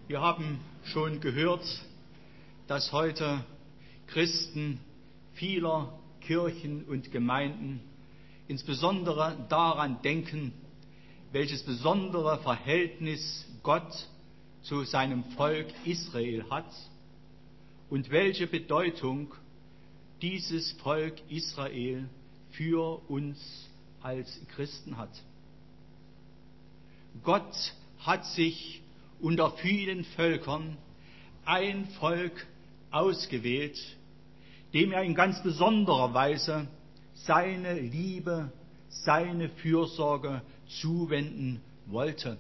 Wir haben schon gehört, dass heute Christen vieler Kirchen und Gemeinden insbesondere daran denken, welches besondere Verhältnis Gott zu seinem Volk Israel hat und welche Bedeutung dieses Volk Israel für uns als Christen hat. Gott hat sich unter vielen Völkern ein Volk ausgewählt, dem er in ganz besonderer Weise seine Liebe, seine Fürsorge zuwenden wollte.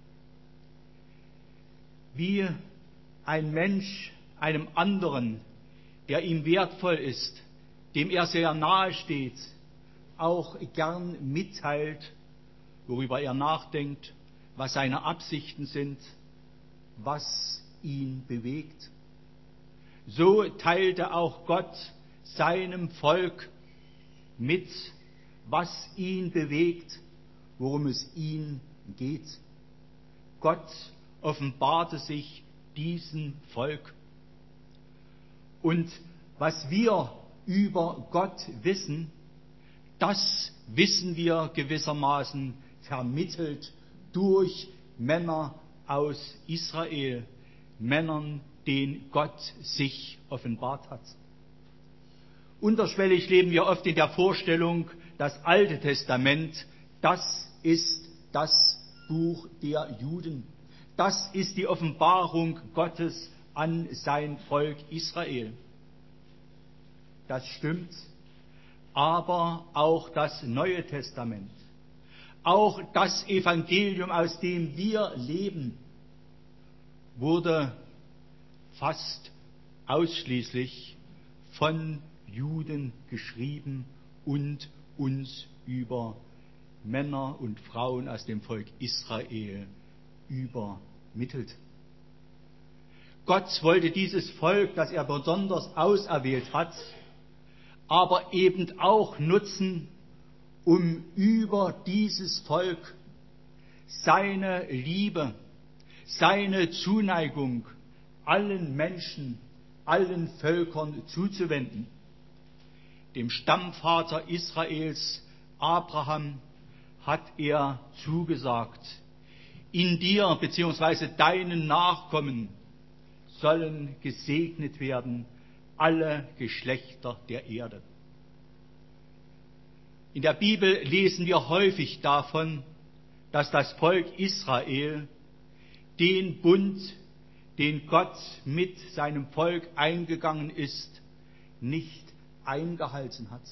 Wie ein Mensch einem anderen, der ihm wertvoll ist, dem er sehr nahe steht, auch gern mitteilt, worüber er nachdenkt, was seine Absichten sind, was ihn bewegt. So teilte auch Gott seinem Volk mit, was ihn bewegt, worum es ihm geht. Gott offenbarte sich diesem Volk. Und was wir über Gott wissen, das wissen wir gewissermaßen vermittelt durch Männer aus Israel, Männern, denen Gott sich offenbart hat. Unterschwellig leben wir oft in der Vorstellung, das Alte Testament, das ist das Buch der Juden. Das ist die Offenbarung Gottes an sein Volk Israel. Das stimmt, aber auch das Neue Testament, auch das Evangelium, aus dem wir leben, wurde fast ausschließlich von Juden geschrieben und uns über Männer und Frauen aus dem Volk Israel übermittelt. Gott wollte dieses Volk, das er besonders auserwählt hat, aber eben auch nutzen, um über dieses Volk seine Liebe, seine Zuneigung allen Menschen, allen Völkern zuzuwenden. Dem Stammvater Israels, Abraham, hat er zugesagt, in dir bzw. deinen Nachkommen sollen gesegnet werden alle Geschlechter der Erde. In der Bibel lesen wir häufig davon, dass das Volk Israel den Bund, den Gott mit seinem Volk eingegangen ist, nicht eingehalten hat.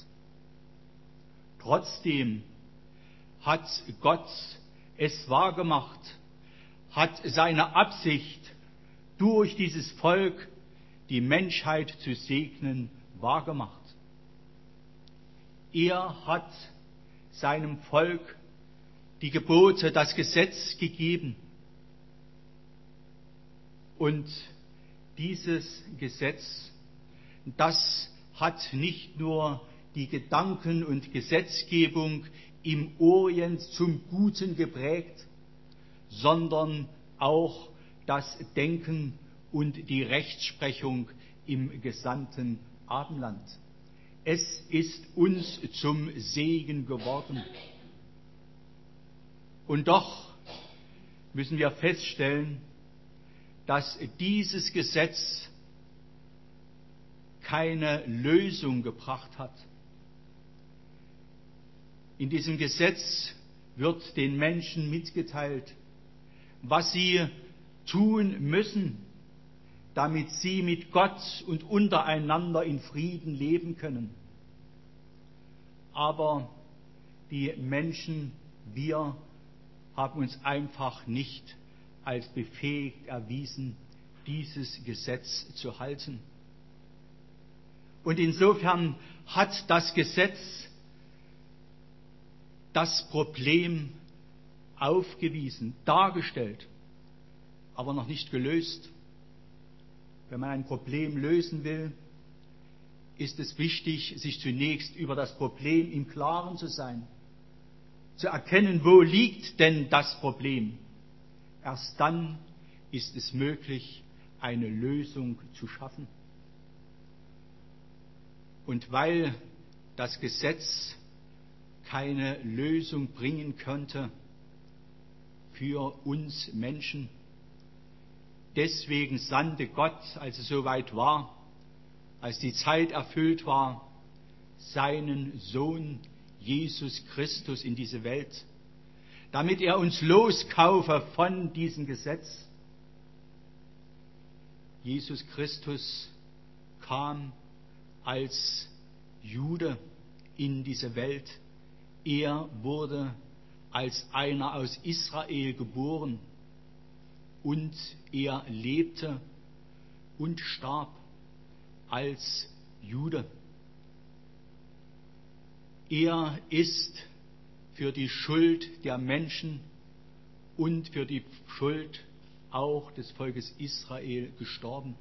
Trotzdem hat Gott es wahrgemacht, hat seine Absicht, durch dieses Volk die Menschheit zu segnen, wahrgemacht. Er hat seinem Volk die Gebote, das Gesetz gegeben. Und dieses Gesetz, das hat nicht nur die Gedanken und Gesetzgebung im Orient zum Guten geprägt, sondern auch das Denken und die Rechtsprechung im gesamten Abendland. Es ist uns zum Segen geworden. Und doch müssen wir feststellen, dass dieses Gesetz keine Lösung gebracht hat. In diesem Gesetz wird den Menschen mitgeteilt, was sie tun müssen, damit sie mit Gott und untereinander in Frieden leben können. Aber die Menschen, wir haben uns einfach nicht als befähigt erwiesen, dieses Gesetz zu halten. Und insofern hat das Gesetz das Problem aufgewiesen, dargestellt, aber noch nicht gelöst. Wenn man ein Problem lösen will, ist es wichtig, sich zunächst über das Problem im Klaren zu sein, zu erkennen, wo liegt denn das Problem. Erst dann ist es möglich, eine Lösung zu schaffen. Und weil das Gesetz keine Lösung bringen konnte für uns Menschen, deswegen sandte Gott, als es soweit war, als die Zeit erfüllt war, seinen Sohn Jesus Christus in diese Welt, damit er uns loskaufe von diesem Gesetz. Jesus Christus kam als Jude in diese Welt. Er wurde als einer aus Israel geboren und er lebte und starb als Jude. Er ist für die Schuld der Menschen und für die Schuld auch des Volkes Israel gestorben.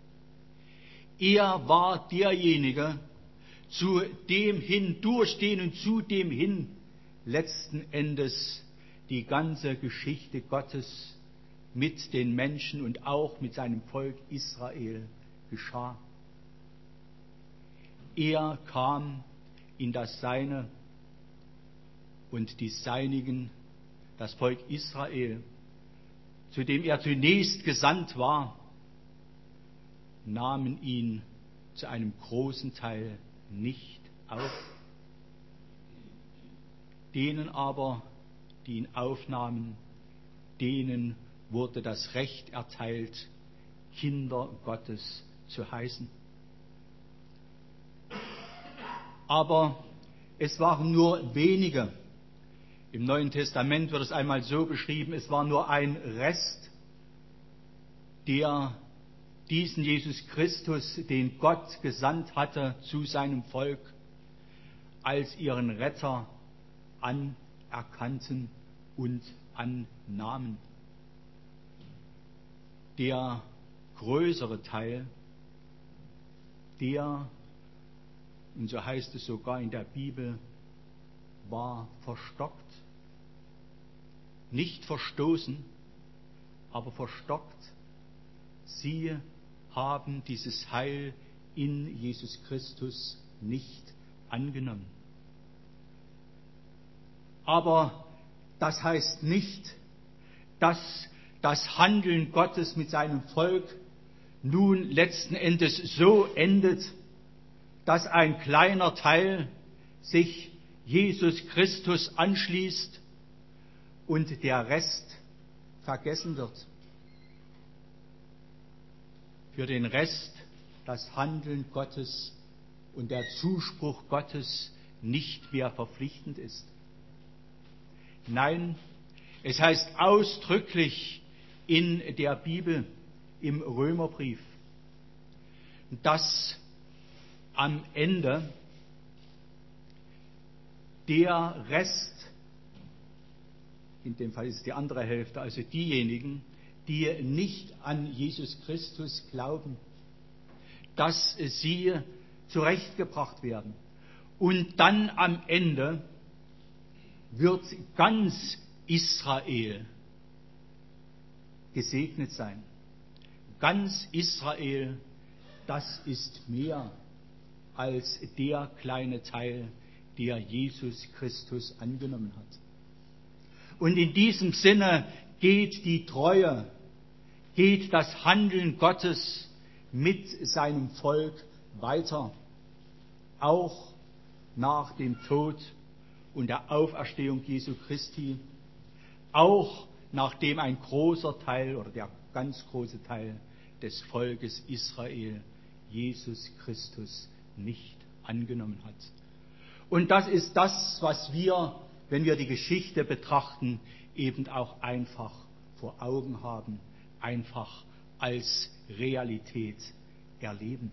Er war derjenige, zu dem hin, durch den und zu dem hin letzten Endes die ganze Geschichte Gottes mit den Menschen und auch mit seinem Volk Israel geschah. Er kam in das Seine und die Seinigen, das Volk Israel, zu dem er zunächst gesandt war, nahmen ihn zu einem großen Teil nicht auf. Denen aber, die ihn aufnahmen, denen wurde das Recht erteilt, Kinder Gottes zu heißen. Aber es waren nur wenige. Im Neuen Testament wird es einmal so beschrieben, es war nur ein Rest, der diesen Jesus Christus, den Gott gesandt hatte zu seinem Volk, als ihren Retter anerkannten und annahmen. Der größere Teil, und so heißt es sogar in der Bibel, war verstockt. Nicht verstoßen, aber verstockt. Sie haben dieses Heil in Jesus Christus nicht angenommen. Aber das heißt nicht, dass das Handeln Gottes mit seinem Volk nun letzten Endes so endet, dass ein kleiner Teil sich Jesus Christus anschließt und der Rest vergessen wird. Für den Rest das Handeln Gottes und der Zuspruch Gottes nicht mehr verpflichtend ist. Nein, es heißt ausdrücklich in der Bibel, im Römerbrief, dass am Ende der Rest, in dem Fall ist es die andere Hälfte, also diejenigen, die nicht an Jesus Christus glauben, dass sie zurechtgebracht werden. Und dann am Ende wird ganz Israel gesegnet sein. Ganz Israel, das ist mehr als der kleine Teil, der Jesus Christus angenommen hat. Und in diesem Sinne geht die Treue, geht das Handeln Gottes mit seinem Volk weiter, auch nach dem Tod und der Auferstehung Jesu Christi, auch nachdem ein großer Teil oder der ganz große Teil des Volkes Israel Jesus Christus nicht angenommen hat. Und das ist das, was wir, wenn wir die Geschichte betrachten, eben auch einfach vor Augen haben, einfach als Realität erleben.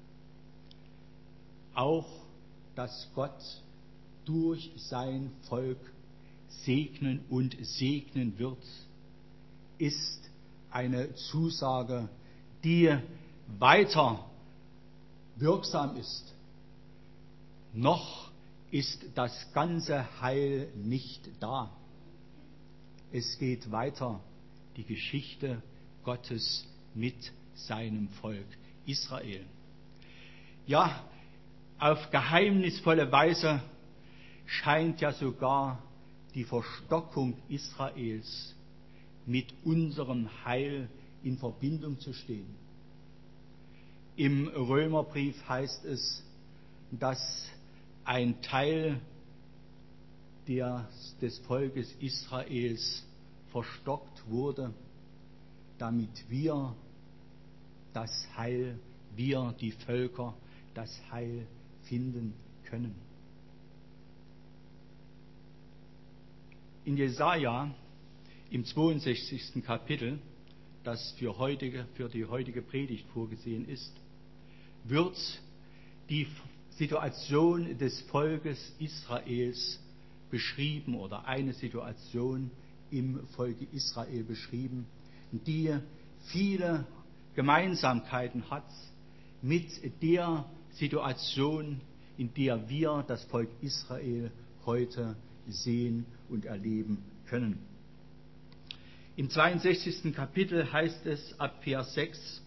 Auch, dass Gott durch sein Volk segnen und segnen wird, ist eine Zusage, die weiter wirksam ist. Noch ist das ganze Heil nicht da. Es geht weiter. Die Geschichte Gottes mit seinem Volk Israel. Ja, auf geheimnisvolle Weise scheint ja sogar die Verstockung Israels mit unserem Heil in Verbindung zu stehen. Im Römerbrief heißt es, dass ein Teil des Volkes Israels verstockt wurde, damit wir das Heil, wir die Völker, das Heil finden können. In Jesaja, im 62. Kapitel, das für die heutige Predigt vorgesehen ist, wird die Situation des Volkes Israels beschrieben oder eine Situation im Volke Israel beschrieben, die viele Gemeinsamkeiten hat mit der Situation, in der wir das Volk Israel heute sehen und erleben können. Im 62. Kapitel heißt es ab Vers 6: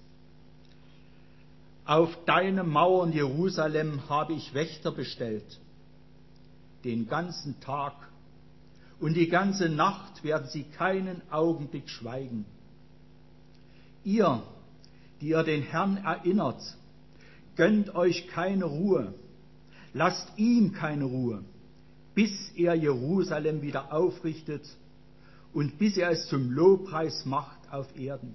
Auf deine Mauern, Jerusalem, habe ich Wächter bestellt. Den ganzen Tag und die ganze Nacht werden sie keinen Augenblick schweigen. Ihr, die ihr den Herrn erinnert, gönnt euch keine Ruhe, lasst ihm keine Ruhe, bis er Jerusalem wieder aufrichtet und bis er es zum Lobpreis macht auf Erden.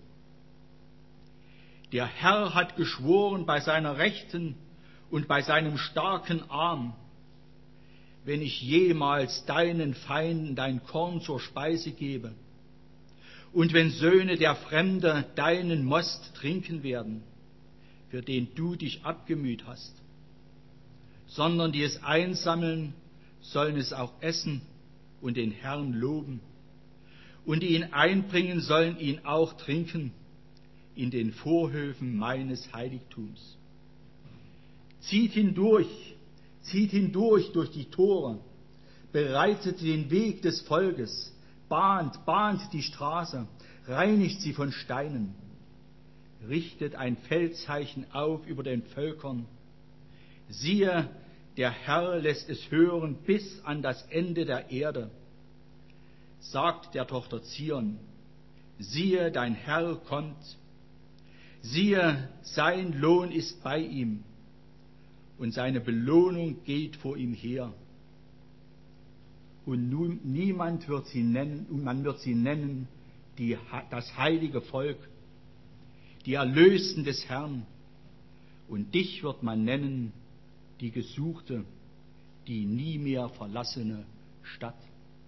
Der Herr hat geschworen bei seiner Rechten und bei seinem starken Arm: Wenn ich jemals deinen Feinden dein Korn zur Speise gebe und wenn Söhne der Fremde deinen Most trinken werden, für den du dich abgemüht hast, sondern die es einsammeln, sollen es auch essen und den Herrn loben, und die ihn einbringen, sollen ihn auch trinken in den Vorhöfen meines Heiligtums. Zieht hindurch durch die Tore, bereitet den Weg des Volkes, bahnt die Straße, reinigt sie von Steinen, richtet ein Feldzeichen auf über den Völkern. Siehe, der Herr lässt es hören bis an das Ende der Erde. Sagt der Tochter Zion: Siehe, dein Herr kommt. Siehe, sein Lohn ist bei ihm und seine Belohnung geht vor ihm her. Und nun niemand wird sie nennen, und man wird sie nennen, das heilige Volk, die Erlösten des Herrn. Und dich wird man nennen, die gesuchte, die nie mehr verlassene Stadt.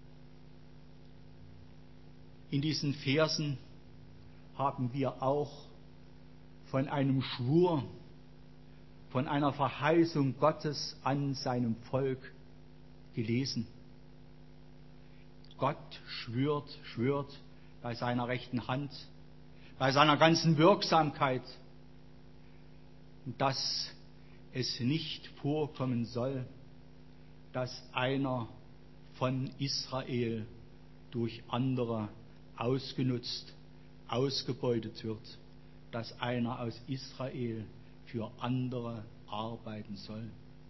In diesen Versen haben wir auch von einem Schwur, von einer Verheißung Gottes an seinem Volk gelesen. Gott schwört bei seiner rechten Hand, bei seiner ganzen Wirksamkeit, dass es nicht vorkommen soll, dass einer von Israel durch andere ausgenutzt, ausgebeutet wird, dass einer aus Israel für andere arbeiten soll.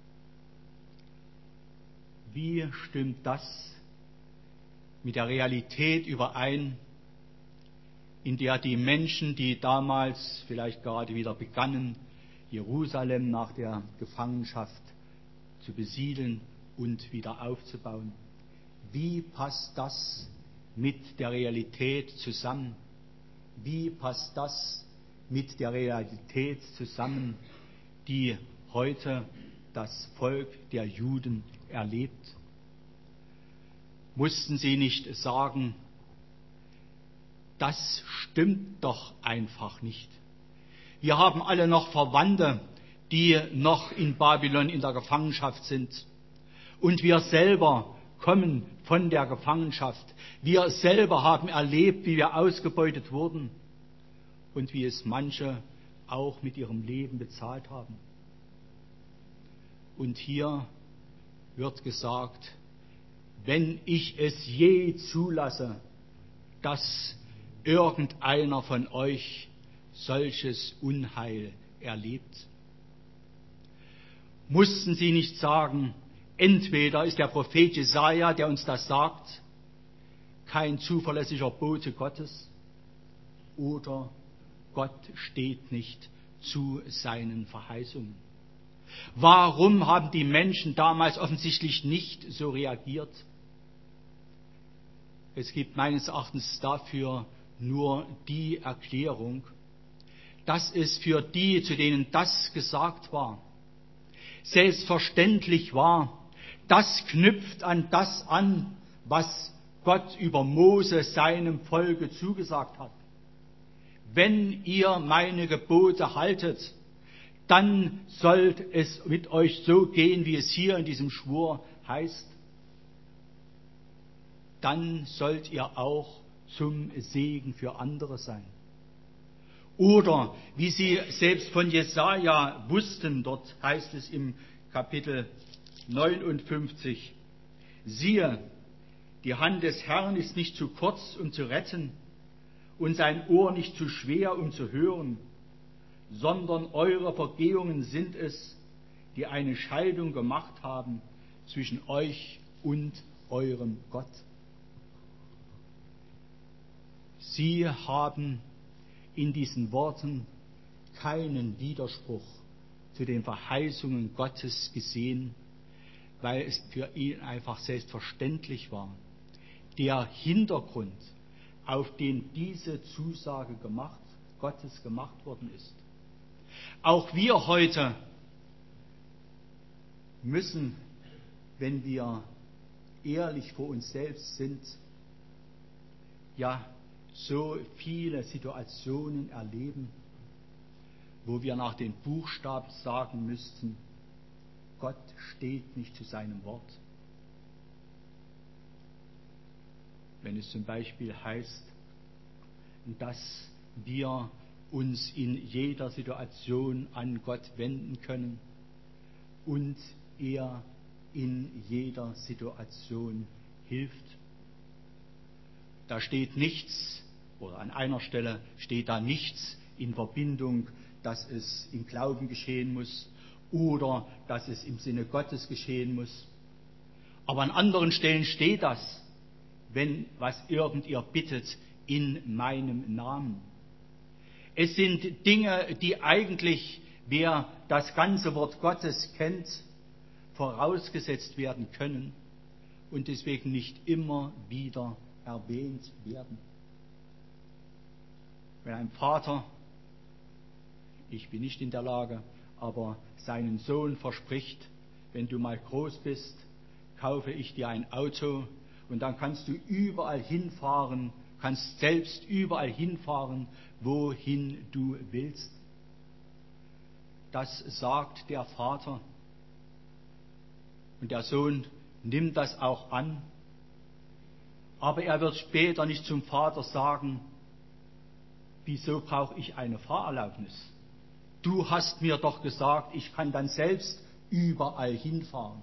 Wie stimmt das mit der Realität überein, in der die Menschen, die damals vielleicht gerade wieder begannen, Jerusalem nach der Gefangenschaft zu besiedeln und wieder aufzubauen? Wie passt das mit der Realität zusammen? Wie passt das mit der Realität zusammen, die heute das Volk der Juden erlebt? Mussten sie nicht sagen: Das stimmt doch einfach nicht. Wir haben alle noch Verwandte, die noch in Babylon in der Gefangenschaft sind. Und wir selber kommen von der Gefangenschaft. Wir selber haben erlebt, wie wir ausgebeutet wurden und wie es manche auch mit ihrem Leben bezahlt haben. Und hier wird gesagt: Wenn ich es je zulasse, dass irgendeiner von euch solches Unheil erlebt? Mussten sie nicht sagen, entweder ist der Prophet Jesaja, der uns das sagt, kein zuverlässiger Bote Gottes, oder Gott steht nicht zu seinen Verheißungen. Warum haben die Menschen damals offensichtlich nicht so reagiert? Es gibt meines Erachtens dafür nur die Erklärung, dass es für die, zu denen das gesagt war, selbstverständlich war. Das knüpft an das an, was Gott über Mose seinem Volke zugesagt hat. Wenn ihr meine Gebote haltet, dann sollt es mit euch so gehen, wie es hier in diesem Schwur heißt. Dann sollt ihr auch zum Segen für andere sein. Oder wie sie selbst von Jesaja wussten, dort heißt es im Kapitel 59, siehe, die Hand des Herrn ist nicht zu kurz, um zu retten, und sein Ohr nicht zu schwer, um zu hören, sondern eure Vergehungen sind es, die eine Scheidung gemacht haben zwischen euch und eurem Gott. Sie haben in diesen Worten keinen Widerspruch zu den Verheißungen Gottes gesehen, weil es für ihn einfach selbstverständlich war. Der Hintergrund, auf den diese Zusage Gottes gemacht worden ist. Auch wir heute müssen, wenn wir ehrlich vor uns selbst sind, ja so viele Situationen erleben, wo wir nach den Buchstaben sagen müssten, Gott steht nicht zu seinem Wort. Wenn es zum Beispiel heißt, dass wir uns in jeder Situation an Gott wenden können und er in jeder Situation hilft. Da steht nichts, oder an einer Stelle steht da nichts in Verbindung, dass es im Glauben geschehen muss oder dass es im Sinne Gottes geschehen muss. Aber an anderen Stellen steht das, wenn was irgend ihr bittet in meinem Namen. Es sind Dinge, die eigentlich, wer das ganze Wort Gottes kennt, vorausgesetzt werden können und deswegen nicht immer wieder erwähnt werden. Wenn ein Vater, ich bin nicht in der Lage, aber seinen Sohn verspricht, wenn du mal groß bist, kaufe ich dir ein Auto und dann kannst du überall hinfahren, kannst selbst überall hinfahren, wohin du willst. Das sagt der Vater. Und der Sohn nimmt das auch an. Aber er wird später nicht zum Vater sagen, wieso brauche ich eine Fahrerlaubnis? Du hast mir doch gesagt, ich kann dann selbst überall hinfahren.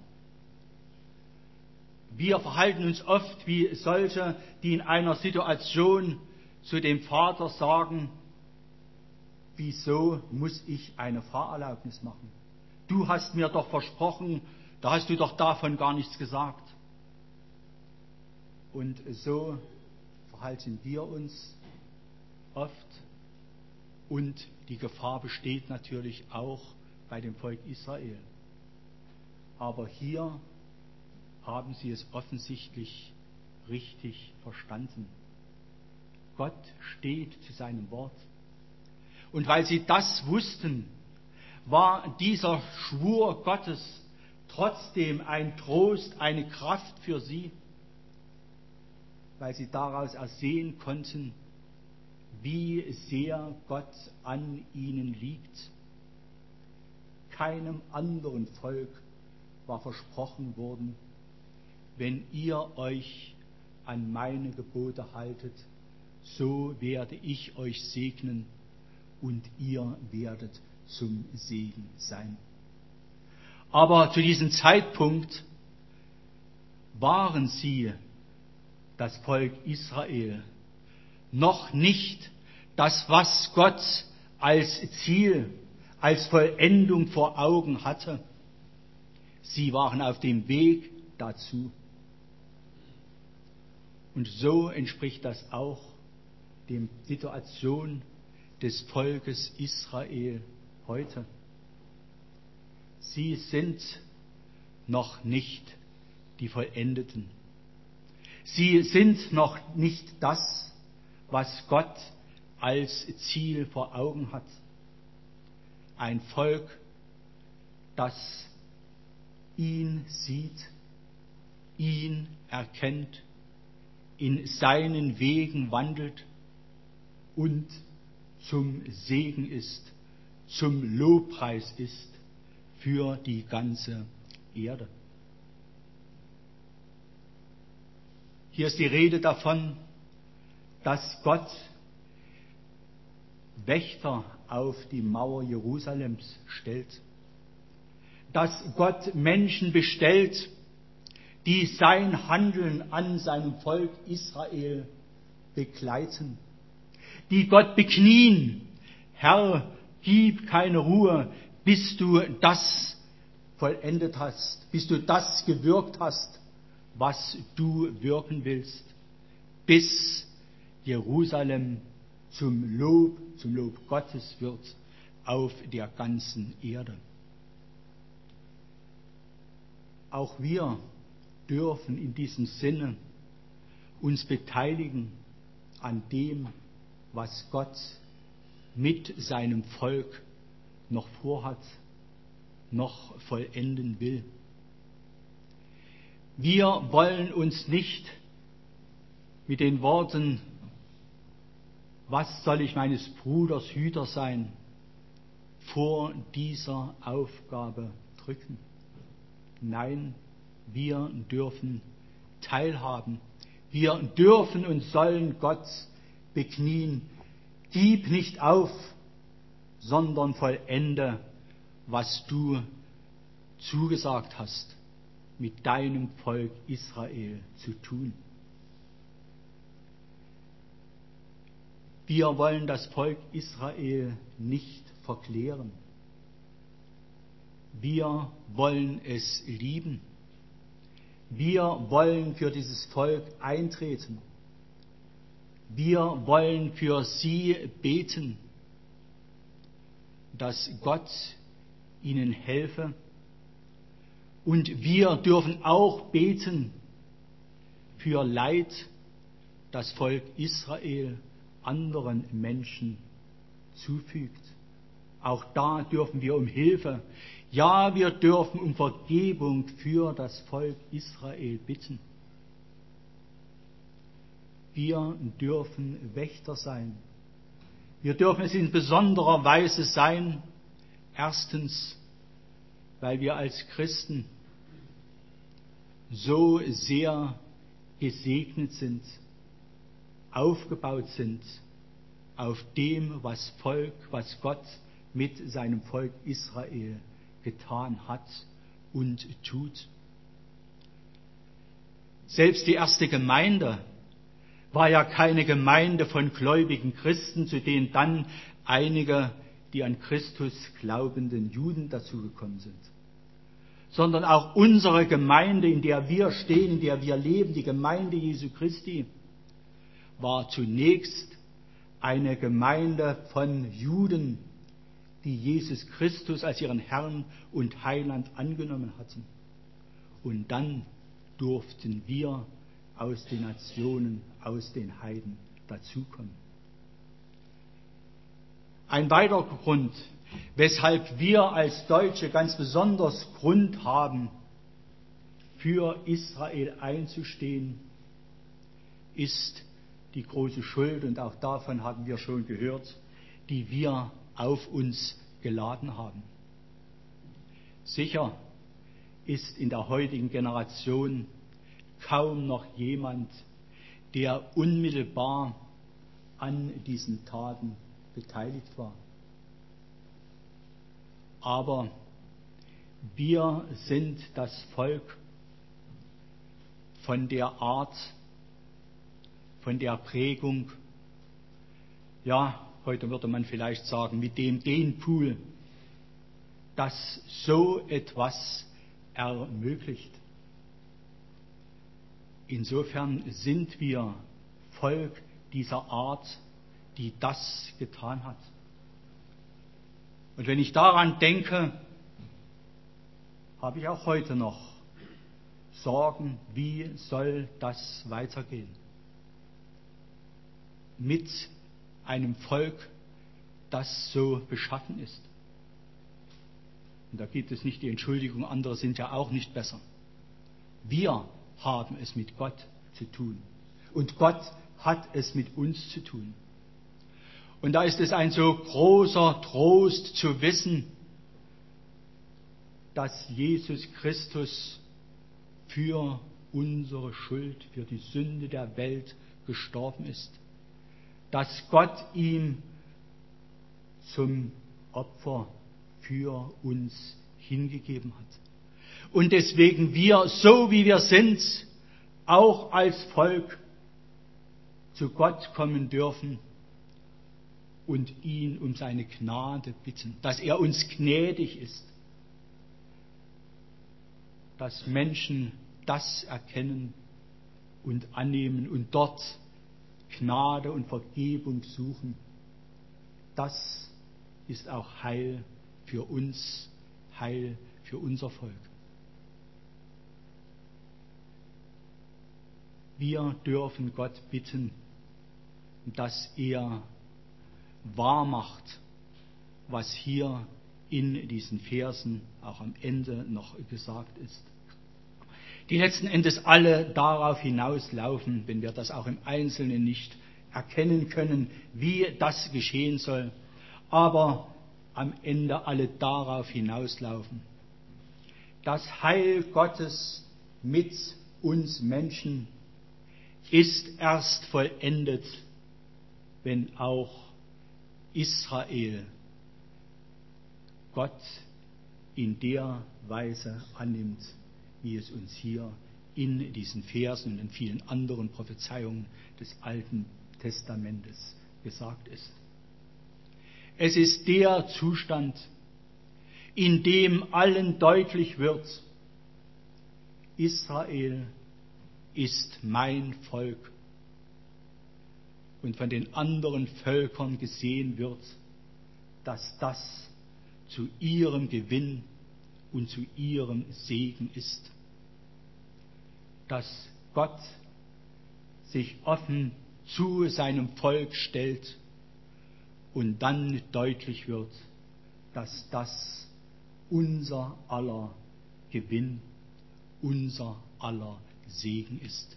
Wir verhalten uns oft wie solche, die in einer Situation zu dem Vater sagen, wieso muss ich eine Fahrerlaubnis machen? Du hast mir doch versprochen, da hast du doch davon gar nichts gesagt. Und so verhalten wir uns oft. Und die Gefahr besteht natürlich auch bei dem Volk Israel. Aber hier haben sie es offensichtlich richtig verstanden. Gott steht zu seinem Wort. Und weil sie das wussten, war dieser Schwur Gottes trotzdem ein Trost, eine Kraft für sie, weil sie daraus ersehen konnten, wie sehr Gott an ihnen liegt. Keinem anderen Volk war versprochen worden, wenn ihr euch an meine Gebote haltet, so werde ich euch segnen und ihr werdet zum Segen sein. Aber zu diesem Zeitpunkt waren sie, das Volk Israel, noch nicht das, was Gott als Ziel, als Vollendung vor Augen hatte. Sie waren auf dem Weg dazu. Und so entspricht das auch der Situation des Volkes Israel heute. Sie sind noch nicht die Vollendeten. Sie sind noch nicht das, was Gott als Ziel vor Augen hat. Ein Volk, das ihn sieht, ihn erkennt, in seinen Wegen wandelt und zum Segen ist, zum Lobpreis ist für die ganze Erde. Hier ist die Rede davon, dass Gott Wächter auf die Mauer Jerusalems stellt, dass Gott Menschen bestellt, die sein Handeln an seinem Volk Israel begleiten, die Gott beknien: Herr, gib keine Ruhe, bis du das vollendet hast, bis du das gewirkt hast, was du wirken willst, bis Jerusalem zum Lob Gottes wird auf der ganzen Erde. Auch wir dürfen in diesem Sinne uns beteiligen an dem, was Gott mit seinem Volk noch vorhat, noch vollenden will. Wir wollen uns nicht mit den Worten: Was soll ich meines Bruders Hüter sein, vor dieser Aufgabe drücken. Nein, wir dürfen teilhaben. Wir dürfen und sollen Gott beknien. Gib nicht auf, sondern vollende, was du zugesagt hast, mit deinem Volk Israel zu tun. Wir wollen das Volk Israel nicht verklären. Wir wollen es lieben. Wir wollen für dieses Volk eintreten. Wir wollen für sie beten, dass Gott ihnen helfe. Und wir dürfen auch beten für Leid, das Volk Israel anderen Menschen zufügt. Auch da dürfen wir um Hilfe, ja, wir dürfen um Vergebung für das Volk Israel bitten. Wir dürfen Wächter sein. Wir dürfen es in besonderer Weise sein. Erstens, weil wir als Christen so sehr gesegnet sind, aufgebaut sind auf dem, was Gott mit seinem Volk Israel getan hat und tut. Selbst die erste Gemeinde war ja keine Gemeinde von gläubigen Christen, zu denen dann einige, die an Christus glaubenden Juden dazugekommen sind, sondern auch unsere Gemeinde, in der wir stehen, in der wir leben, die Gemeinde Jesu Christi, war zunächst eine Gemeinde von Juden, die Jesus Christus als ihren Herrn und Heiland angenommen hatten. Und dann durften wir aus den Nationen, aus den Heiden dazukommen. Ein weiterer Grund, weshalb wir als Deutsche ganz besonders Grund haben, für Israel einzustehen, ist die große Schuld, und auch davon haben wir schon gehört, die wir auf uns geladen haben. Sicher ist in der heutigen Generation kaum noch jemand, der unmittelbar an diesen Taten beteiligt war. Aber wir sind das Volk von der Art, von der Prägung ja, heute würde man vielleicht sagen, mit dem Genpool, das so etwas ermöglicht. Insofern sind wir Volk dieser Art, die das getan hat. Und wenn ich daran denke, habe ich auch heute noch Sorgen, wie soll das weitergehen? Mit einem Volk, das so beschaffen ist. Und da gibt es nicht die Entschuldigung, andere sind ja auch nicht besser. Wir haben es mit Gott zu tun. Und Gott hat es mit uns zu tun. Und da ist es ein so großer Trost zu wissen, dass Jesus Christus für unsere Schuld, für die Sünde der Welt gestorben ist. Dass Gott ihm zum Opfer für uns hingegeben hat. Und deswegen wir, so wie wir sind, auch als Volk zu Gott kommen dürfen und ihn um seine Gnade bitten, dass er uns gnädig ist, dass Menschen das erkennen und annehmen und dort Gnade und Vergebung suchen. Das ist auch Heil für uns, Heil für unser Volk. Wir dürfen Gott bitten, dass er wahr macht, was hier in diesen Versen auch am Ende noch gesagt ist. Die letzten Endes alle darauf hinauslaufen, wenn wir das auch im Einzelnen nicht erkennen können, wie das geschehen soll, aber am Ende alle darauf hinauslaufen. Das Heil Gottes mit uns Menschen ist erst vollendet, wenn auch Israel Gott in der Weise annimmt, wie es uns hier in diesen Versen und in vielen anderen Prophezeiungen des Alten Testamentes gesagt ist. Es ist der Zustand, in dem allen deutlich wird, Israel ist mein Volk und von den anderen Völkern gesehen wird, dass das zu ihrem Gewinn und zu ihrem Segen ist. Dass Gott sich offen zu seinem Volk stellt und dann deutlich wird, dass das unser aller Gewinn, unser aller Segen ist.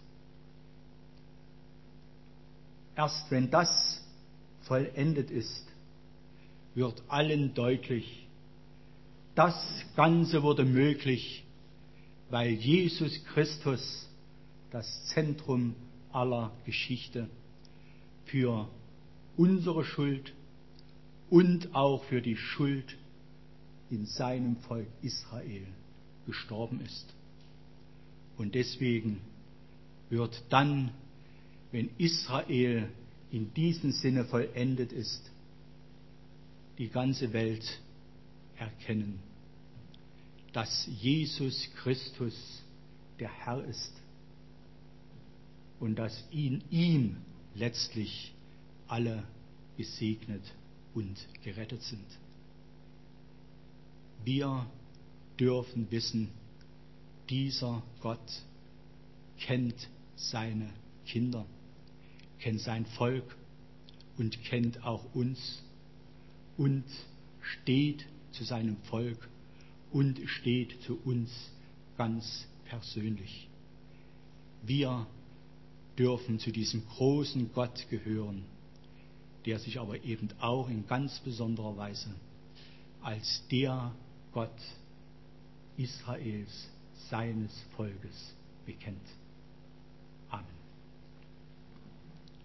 Erst wenn das vollendet ist, wird allen deutlich, das Ganze wurde möglich, weil Jesus Christus das Zentrum aller Geschichte für unsere Schuld und auch für die Schuld in seinem Volk Israel gestorben ist. Und deswegen wird dann, wenn Israel in diesem Sinne vollendet ist, die ganze Welt erkennen, dass Jesus Christus der Herr ist und dass in ihm letztlich alle gesegnet und gerettet sind. Wir dürfen wissen, dieser Gott kennt seine Kinder, kennt sein Volk und kennt auch uns und steht zu seinem Volk und steht zu uns ganz persönlich. Wir dürfen zu diesem großen Gott gehören, der sich aber eben auch in ganz besonderer Weise als der Gott Israels, seines Volkes, bekennt. Amen.